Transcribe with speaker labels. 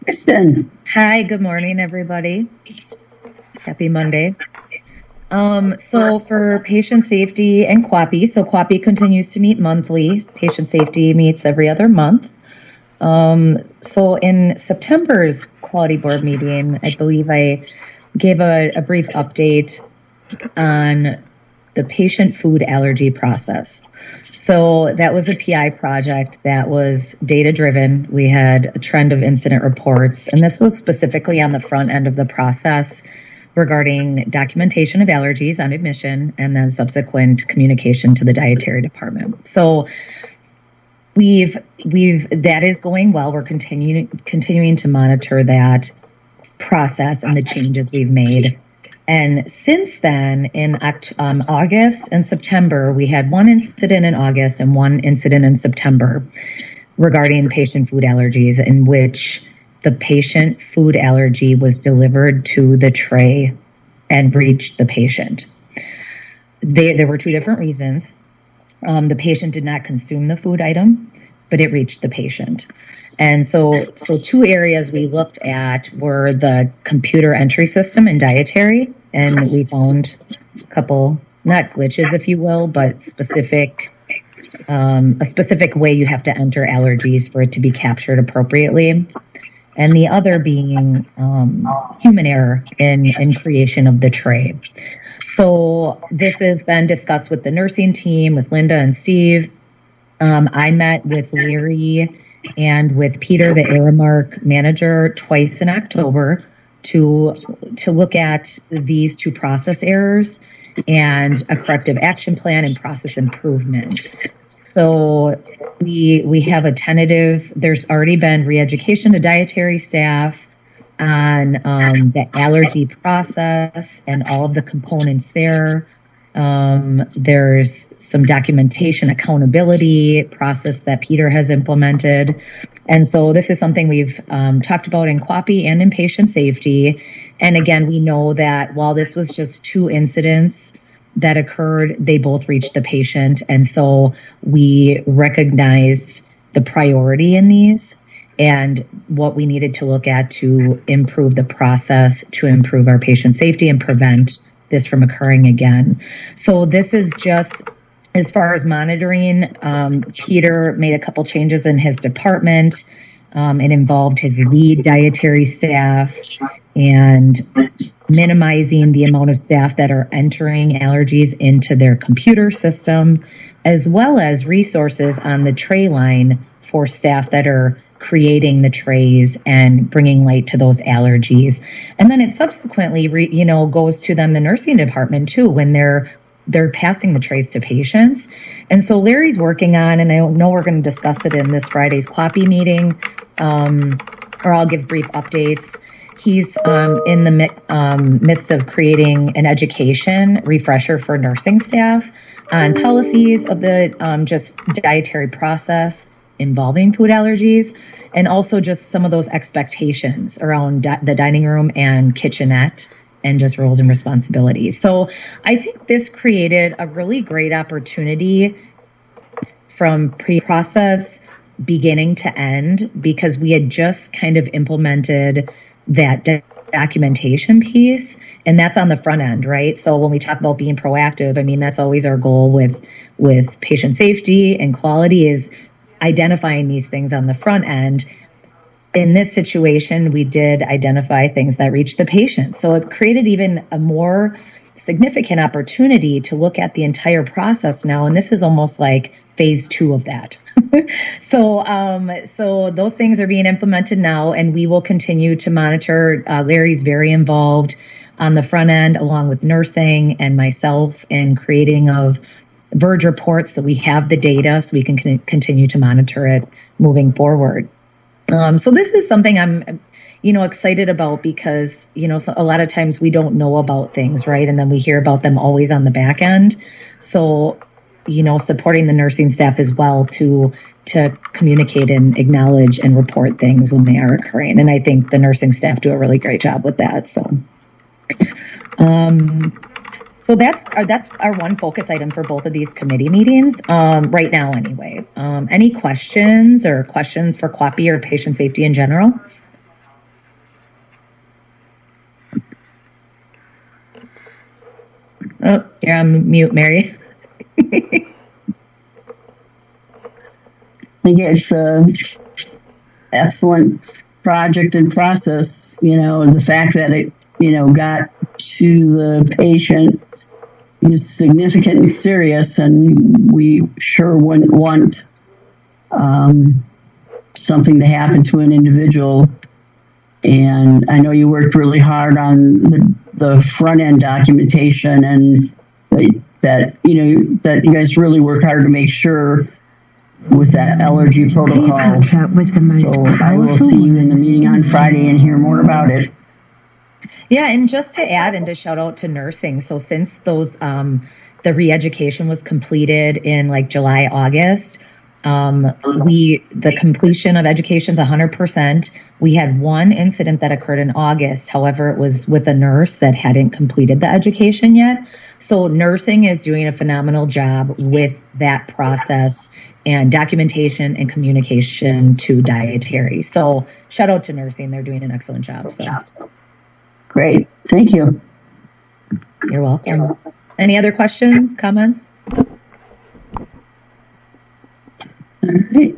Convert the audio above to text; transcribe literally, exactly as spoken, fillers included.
Speaker 1: Kristen.
Speaker 2: Hi, good morning, everybody. Happy Monday. Um, so for patient safety and QAPI, so QAPI continues to meet monthly. Patient safety meets every other month. Um, so in September's quality board meeting, I believe I gave a, a brief update on the patient food allergy process. So that was a P I project that was data driven. We had a trend of incident reports, and this was specifically on the front end of the process regarding documentation of allergies on admission and then subsequent communication to the dietary department. So we've we've that is going well. We're continuing continuing to monitor that process and the changes we've made. And since then, in um, August and September, we had one incident in August and one incident in September regarding patient food allergies, in which the patient food allergy was delivered to the tray and reached the patient. They, there were two different reasons. Um, the patient did not consume the food item, but it reached the patient. And so, so two areas we looked at were the computer entry system and dietary, and we found a couple, not glitches, if you will, but specific, um, a specific way you have to enter allergies for it to be captured appropriately. And the other being um, human error in, in creation of the tray. So this has been discussed with the nursing team, with Linda and Steve. Um, I met with Larry and with Peter, the Aramark manager, twice in October to to look at these two process errors and a corrective action plan and process improvement. So we we have a tentative, there's already been re-education to dietary staff on um, the allergy process and all of the components there. Um, there's some documentation accountability process that Peter has implemented. And so this is something we've um, talked about in QAPI and in patient safety. And again, we know that while this was just two incidents that occurred, they both reached the patient. And so we recognized the priority in these and what we needed to look at to improve the process, to improve our patient safety and prevent this from occurring again. So this is just as far as monitoring. Um, Peter made a couple changes in his department. Um, it involved his lead dietary staff and minimizing the amount of staff that are entering allergies into their computer system, as well as resources on the tray line for staff that are creating the trays and bringing light to those allergies. And then it subsequently, re, you know, goes to then the nursing department too, when they're, they're passing the trays to patients. And so Larry's working on, and I know we're going to discuss it in this Friday's QAPI meeting, um, or I'll give brief updates. He's um, in the um, midst of creating an education refresher for nursing staff on policies of the um, just dietary process involving food allergies, and also just some of those expectations around di- the dining room and kitchenette and just roles and responsibilities. So I think this created a really great opportunity from pre-process beginning to end, because we had just kind of implemented that de- documentation piece, and that's on the front end, right? So when we talk about being proactive, I mean, that's always our goal with with patient safety and quality, is identifying these things on the front end. In this situation, we did identify things that reached the patient. So it created even a more significant opportunity to look at the entire process now. And this is almost like phase two of that. so, um, so those things are being implemented now, and we will continue to monitor. Uh, Larry's very involved on the front end, along with nursing and myself, in creating of Verge reports, so we have the data, so we can con- continue to monitor it moving forward. Um, so this is something I'm, you know, excited about, because, you know, so a lot of times we don't know about things, right? And then we hear about them always on the back end. So, you know, supporting the nursing staff as well to to communicate and acknowledge and report things when they are occurring. And I think the nursing staff do a really great job with that. So, um, So that's our, that's our one focus item for both of these committee meetings, um, right now anyway. Um, any questions or questions for QAPI or patient safety in general? Oh, you're on mute, Mary.
Speaker 1: I think it's a excellent project and process. You know, the fact that it, you know, got to the patient is significant and serious, and we sure wouldn't want um, something to happen to an individual. And I know you worked really hard on the, the front end documentation, and that, that you know that you guys really work hard to make sure with that allergy protocol.
Speaker 3: Was the most
Speaker 1: so I will see you in the meeting on Friday and hear more about it.
Speaker 2: Yeah, and just to add and to shout out to nursing. So since those um, the re-education was completed in like July, August, um, we the completion of education is one hundred percent. We had one incident that occurred in August. However, it was with a nurse that hadn't completed the education yet. So nursing is doing a phenomenal job with that process and documentation and communication to dietary. So shout out to nursing. They're doing an excellent job. So.
Speaker 1: Great. Thank you.
Speaker 2: You're welcome. Any other questions, comments?
Speaker 1: All right.